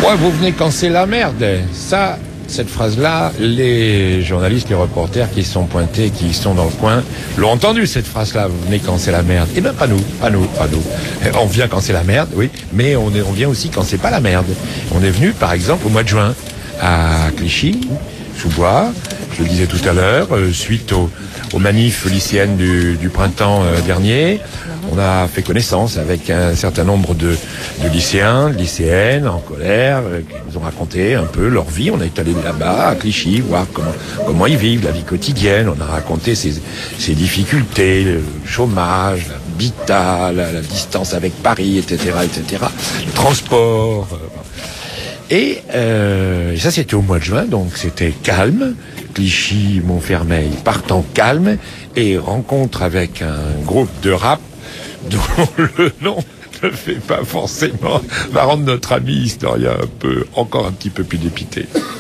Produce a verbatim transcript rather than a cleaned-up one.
Ouais, vous venez quand c'est la merde. Ça, cette phrase-là, les journalistes, les reporters qui sont pointés, qui sont dans le coin, l'ont entendu, cette phrase-là. Vous venez quand c'est la merde. Eh ben, pas nous, pas nous, pas nous. On vient quand c'est la merde, oui, mais on, est, on vient aussi quand c'est pas la merde. On est venu, par exemple, au mois de juin, à Clichy, sous bois, je le disais tout à l'heure, euh, suite aux, aux manifs lycéennes du, du printemps euh, dernier. On a fait connaissance avec un certain nombre de, de lycéens, de lycéennes en colère, euh, qui nous ont raconté un peu leur vie. On est allé là-bas, à Clichy, voir comment, comment ils vivent, la vie quotidienne. On a raconté ses, ses difficultés, le chômage, l'habitat, la, la distance avec Paris, et cetera, et cetera. Le transport. Euh, Et euh, ça, c'était au mois de juin, donc c'était calme. Clichy, Montfermeil partant calme et rencontre avec un groupe de rap dont le nom ne fait pas forcément va rendre notre ami historien un peu, encore un petit peu plus dépité.